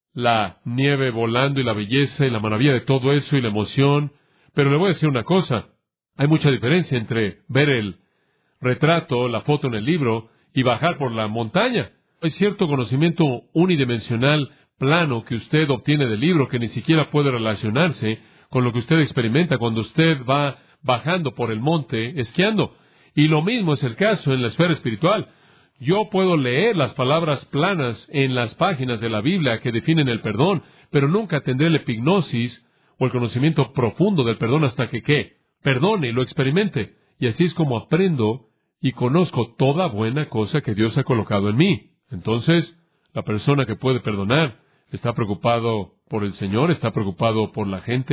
la nieve volando y la belleza y la maravilla de todo eso y la emoción. Pero le voy a decir una cosa. Hay mucha diferencia entre ver el retrato, la foto en el libro y bajar por la montaña. Hay cierto conocimiento unidimensional plano que usted obtiene del libro que ni siquiera puede relacionarse con lo que usted experimenta cuando usted va bajando por el monte esquiando. Y lo mismo es el caso en la esfera espiritual. Yo puedo leer las palabras planas en las páginas de la Biblia que definen el perdón, pero nunca tendré la epignosis o el conocimiento profundo del perdón hasta que, ¿qué? Perdone y lo experimente. Y así es como aprendo y conozco toda buena cosa que Dios ha colocado en mí. Entonces, la persona que puede perdonar está preocupado por el Señor, está preocupado por la gente,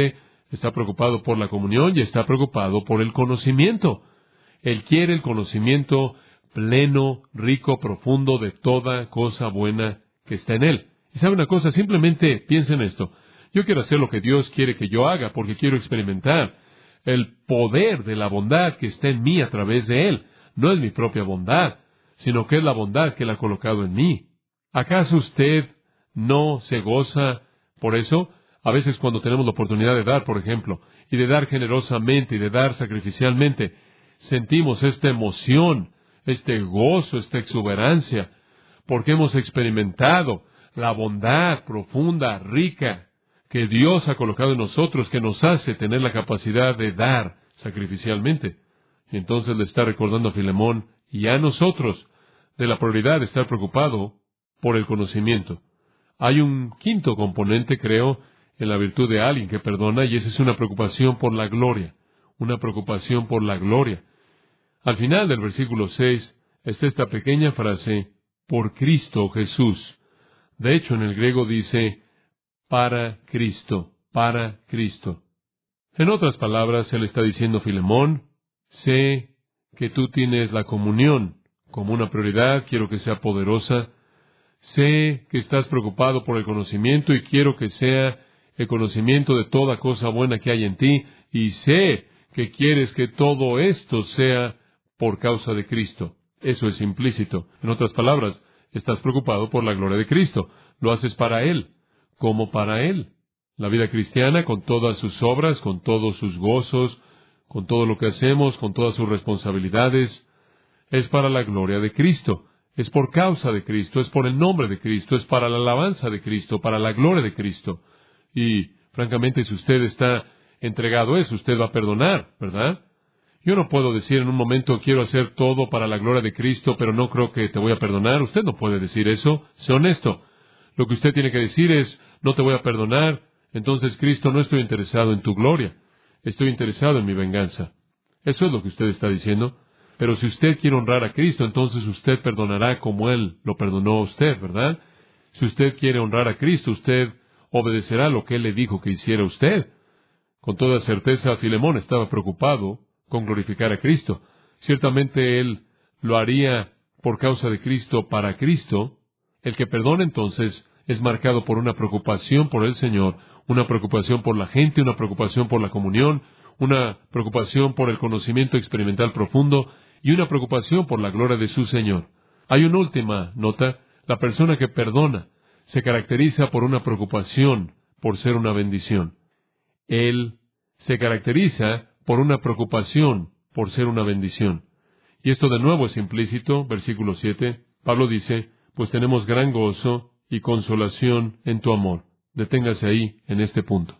está preocupado por la comunión y está preocupado por el conocimiento. Él quiere el conocimiento pleno, rico, profundo de toda cosa buena que está en Él. Y sabe una cosa, simplemente piensa en esto. Yo quiero hacer lo que Dios quiere que yo haga porque quiero experimentar el poder de la bondad que está en mí a través de Él. No es mi propia bondad, sino que es la bondad que Él ha colocado en mí. ¿Acaso usted no se goza por eso? A veces cuando tenemos la oportunidad de dar, por ejemplo, y de dar generosamente y de dar sacrificialmente, sentimos esta emoción, este gozo, esta exuberancia, porque hemos experimentado la bondad profunda, rica, que Dios ha colocado en nosotros, que nos hace tener la capacidad de dar sacrificialmente. Y entonces le está recordando a Filemón y a nosotros de la prioridad de estar preocupado por el conocimiento. Hay un quinto componente, creo, en la virtud de alguien que perdona, y esa es una preocupación por la gloria, una preocupación por la gloria. Al final del versículo seis está esta pequeña frase, por Cristo Jesús. De hecho, en el griego dice, para Cristo, para Cristo. En otras palabras, él está diciendo, Filemón, sé que tú tienes la comunión como una prioridad, quiero que sea poderosa. Sé que estás preocupado por el conocimiento y quiero que sea el conocimiento de toda cosa buena que hay en ti. Y sé que quieres que todo esto sea por causa de Cristo. Eso es implícito. En otras palabras, estás preocupado por la gloria de Cristo. Lo haces para Él, como para Él. La vida cristiana, con todas sus obras, con todos sus gozos, con todo lo que hacemos, con todas sus responsabilidades, es para la gloria de Cristo. Es por causa de Cristo, es por el nombre de Cristo, es para la alabanza de Cristo, para la gloria de Cristo. Y, francamente, si usted está entregado a eso, usted va a perdonar, ¿verdad? Yo no puedo decir en un momento, quiero hacer todo para la gloria de Cristo, pero no creo que te voy a perdonar. Usted no puede decir eso. Sé honesto. Lo que usted tiene que decir es, no te voy a perdonar. Entonces, Cristo, no estoy interesado en tu gloria. Estoy interesado en mi venganza. Eso es lo que usted está diciendo. Pero si usted quiere honrar a Cristo, entonces usted perdonará como Él lo perdonó a usted, ¿verdad? Si usted quiere honrar a Cristo, usted obedecerá lo que Él le dijo que hiciera usted. Con toda certeza, Filemón estaba preocupado con glorificar a Cristo. Ciertamente Él lo haría por causa de Cristo, para Cristo. El que perdona, entonces, es marcado por una preocupación por el Señor, una preocupación por la gente, una preocupación por la comunión, una preocupación por el conocimiento experimental profundo, y una preocupación por la gloria de su Señor. Hay una última nota. La persona que perdona se caracteriza por una preocupación por ser una bendición. Él se caracteriza por una preocupación por ser una bendición. Y esto de nuevo es implícito, versículo siete. Pablo dice, pues tenemos gran gozo y consolación en tu amor. Deténgase ahí, en este punto.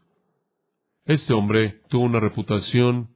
Este hombre tuvo una reputación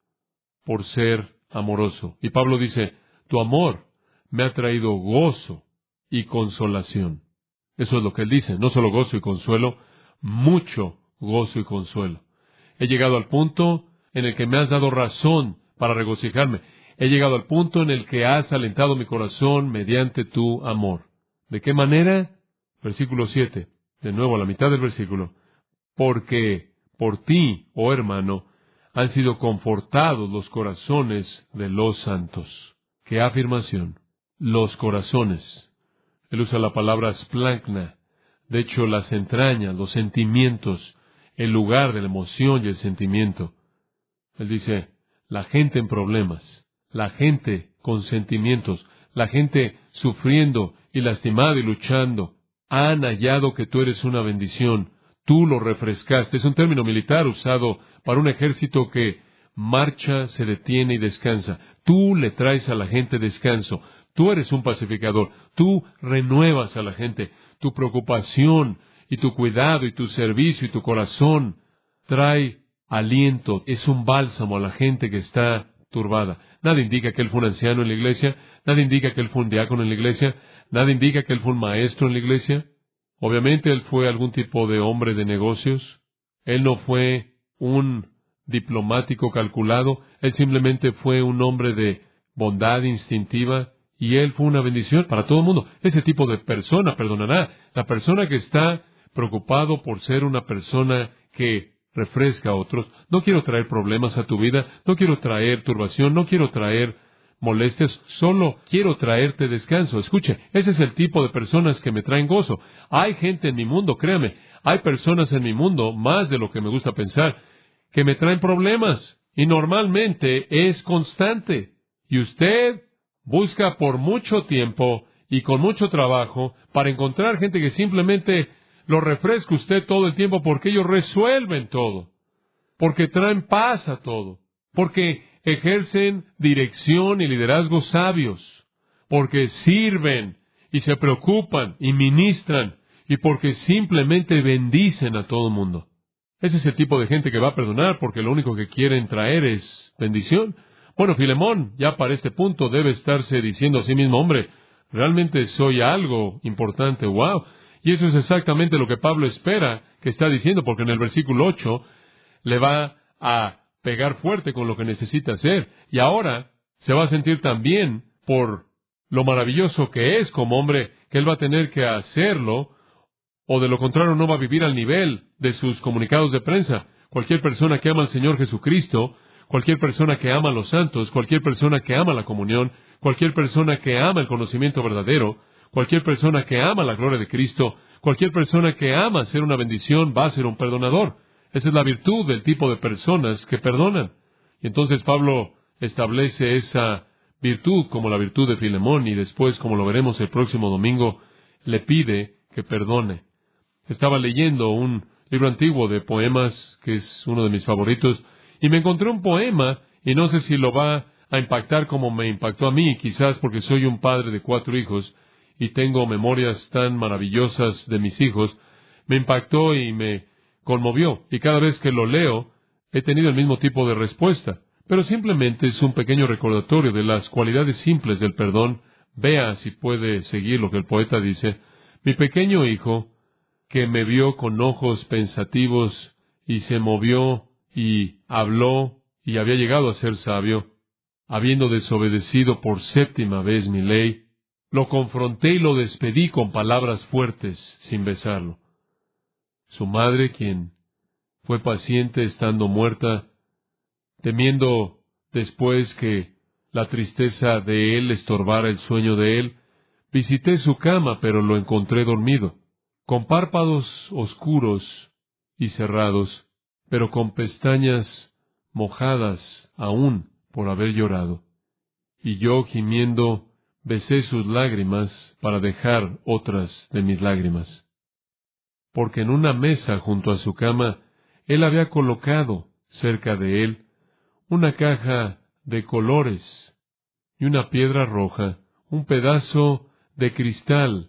por ser amoroso. Y Pablo dice, tu amor me ha traído gozo y consolación. Eso es lo que él dice, no solo gozo y consuelo, mucho gozo y consuelo. He llegado al punto en el que me has dado razón para regocijarme. He llegado al punto en el que has alentado mi corazón mediante tu amor. ¿De qué manera? Versículo siete, de nuevo a la mitad del versículo. Porque por ti, oh hermano, han sido confortados los corazones de los santos. ¿Qué afirmación? Los corazones. Él usa la palabra splankna. De hecho, las entrañas, los sentimientos, el lugar de la emoción y el sentimiento. Él dice, la gente en problemas, la gente con sentimientos, la gente sufriendo y lastimada y luchando, han hallado que tú eres una bendición. Tú lo refrescaste. Es un término militar usado para un ejército que marcha, se detiene y descansa. Tú le traes a la gente descanso. Tú eres un pacificador. Tú renuevas a la gente. Tu preocupación y tu cuidado y tu servicio y tu corazón trae aliento. Es un bálsamo a la gente que está turbada. Nada indica que él fue un anciano en la iglesia. Nada indica que él fue un diácono en la iglesia. Nada indica que él fue un maestro en la iglesia. Obviamente él fue algún tipo de hombre de negocios. Él no fue un diplomático calculado. Él simplemente fue un hombre de bondad instintiva. Y él fue una bendición para todo el mundo. Ese tipo de persona perdonará. La persona que está preocupado por ser una persona que refresca a otros. No quiero traer problemas a tu vida, no quiero traer turbación, no quiero traer molestias, solo quiero traerte descanso. Escuche, ese es el tipo de personas que me traen gozo. Hay gente en mi mundo, créame, hay personas en mi mundo, más de lo que me gusta pensar, que me traen problemas, y normalmente es constante. Y usted busca por mucho tiempo y con mucho trabajo para encontrar gente que simplemente lo refresca usted todo el tiempo, porque ellos resuelven todo, porque traen paz a todo, porque ejercen dirección y liderazgo sabios, porque sirven y se preocupan y ministran, y porque simplemente bendicen a todo el mundo. Ese es el tipo de gente que va a perdonar, porque lo único que quieren traer es bendición. Bueno, Filemón, ya para este punto, debe estarse diciendo a sí mismo, hombre, realmente soy algo importante, wow. Y eso es exactamente lo que Pablo espera que está diciendo, porque en el versículo ocho le va a pegar fuerte con lo que necesita hacer. Y ahora se va a sentir también por lo maravilloso que es como hombre, que él va a tener que hacerlo, o de lo contrario no va a vivir al nivel de sus comunicados de prensa. Cualquier persona que ama al Señor Jesucristo, cualquier persona que ama a los santos, cualquier persona que ama la comunión, cualquier persona que ama el conocimiento verdadero, cualquier persona que ama la gloria de Cristo, cualquier persona que ama ser una bendición, va a ser un perdonador. Esa es la virtud del tipo de personas que perdonan. Y entonces Pablo establece esa virtud como la virtud de Filemón, y después, como lo veremos el próximo domingo, le pide que perdone. Estaba leyendo un libro antiguo de poemas, que es uno de mis favoritos, y me encontré un poema, y no sé si lo va a impactar como me impactó a mí, quizás porque soy un padre de cuatro hijos, y tengo memorias tan maravillosas de mis hijos. Me impactó y me conmovió, y cada vez que lo leo, he tenido el mismo tipo de respuesta. Pero simplemente es un pequeño recordatorio de las cualidades simples del perdón. Vea si puede seguir lo que el poeta dice. Mi pequeño hijo, que me vio con ojos pensativos, y se movió, y habló, y había llegado a ser sabio, habiendo desobedecido por séptima vez mi ley, lo confronté y lo despedí con palabras fuertes, sin besarlo. Su madre, quien fue paciente estando muerta, temiendo después que la tristeza de él estorbara el sueño de él, visité su cama, pero lo encontré dormido, con párpados oscuros y cerrados, pero con pestañas mojadas aún por haber llorado. Y yo, gimiendo, besé sus lágrimas para dejar otras de mis lágrimas. Porque en una mesa junto a su cama, él había colocado, cerca de él, una caja de colores y una piedra roja, un pedazo de cristal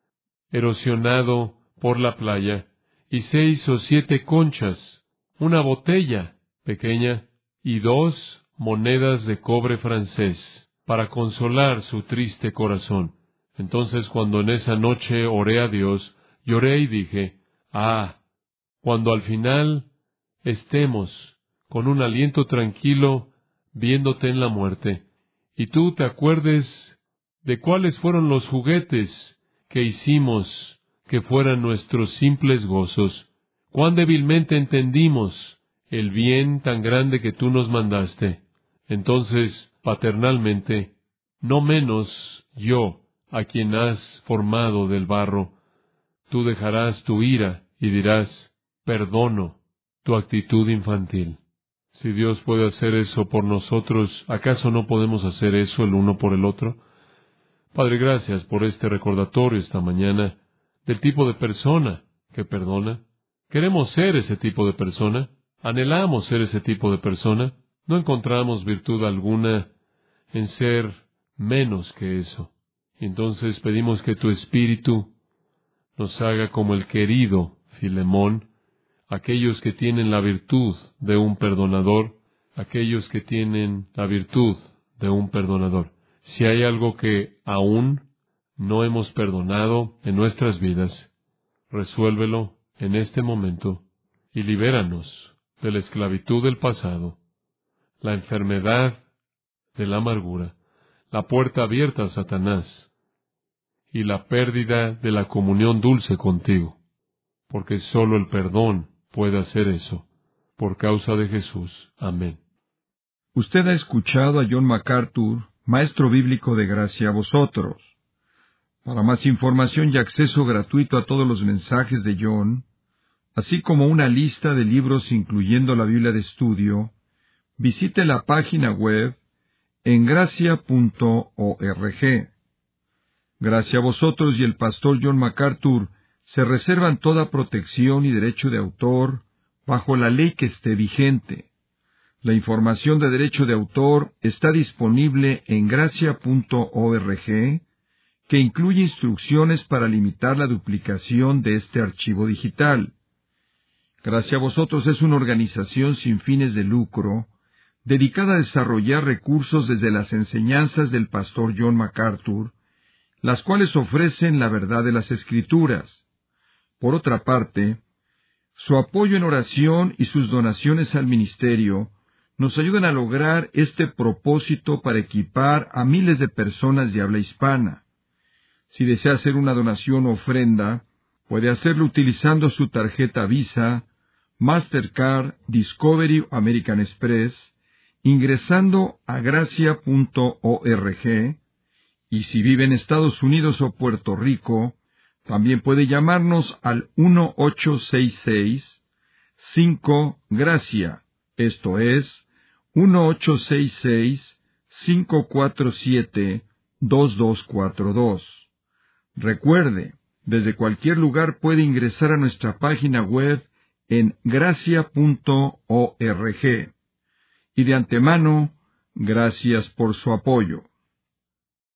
erosionado por la playa, y seis o siete conchas, una botella pequeña y dos monedas de cobre francés, para consolar su triste corazón. Entonces, cuando en esa noche oré a Dios, lloré y dije, ah, cuando al final estemos con un aliento tranquilo viéndote en la muerte, y tú te acuerdes de cuáles fueron los juguetes que hicimos que fueran nuestros simples gozos, cuán débilmente entendimos el bien tan grande que tú nos mandaste. Entonces, paternalmente, no menos yo, a quien has formado del barro, tú dejarás tu ira y dirás, perdono tu actitud infantil. Si Dios puede hacer eso por nosotros, ¿acaso no podemos hacer eso el uno por el otro? Padre, gracias por este recordatorio esta mañana del tipo de persona que perdona. Queremos ser ese tipo de persona. Anhelamos ser ese tipo de persona. No encontramos virtud alguna en ser menos que eso. Y entonces pedimos que tu Espíritu nos haga como el querido Filemón, aquellos que tienen la virtud de un perdonador, aquellos que tienen la virtud de un perdonador. Si hay algo que aún no hemos perdonado en nuestras vidas, resuélvelo en este momento y libéranos de la esclavitud del pasado, la enfermedad de la amargura, la puerta abierta a Satanás y la pérdida de la comunión dulce contigo, porque solo el perdón puede hacer eso. por causa de Jesús. Amén. Usted ha escuchado a John MacArthur, maestro bíblico de Gracia a Vosotros. Para más información y acceso gratuito a todos los mensajes de John, así como una lista de libros incluyendo la Biblia de estudio, visite la página web en gracia punto org. Gracia a Vosotros y el pastor John MacArthur se reservan toda protección y derecho de autor bajo la ley que esté vigente. La información de derecho de autor está disponible en gracia punto org, que incluye instrucciones para limitar la duplicación de este archivo digital. Gracia a Vosotros es una organización sin fines de lucro, dedicada a desarrollar recursos desde las enseñanzas del pastor John MacArthur, las cuales ofrecen la verdad de las Escrituras. Por otra parte, su apoyo en oración y sus donaciones al ministerio nos ayudan a lograr este propósito para equipar a miles de personas de habla hispana. Si desea hacer una donación o ofrenda, puede hacerlo utilizando su tarjeta Visa, Mastercard, Discovery o American Express, ingresando a gracia punto org, y si vive en Estados Unidos o Puerto Rico, también puede llamarnos al uno ocho seis seis cinco Gracia, esto es, uno ocho seis seis cinco cuatro siete dos dos cuatro dos. Recuerde, desde cualquier lugar puede ingresar a nuestra página web en gracia punto org. Y de antemano, gracias por su apoyo.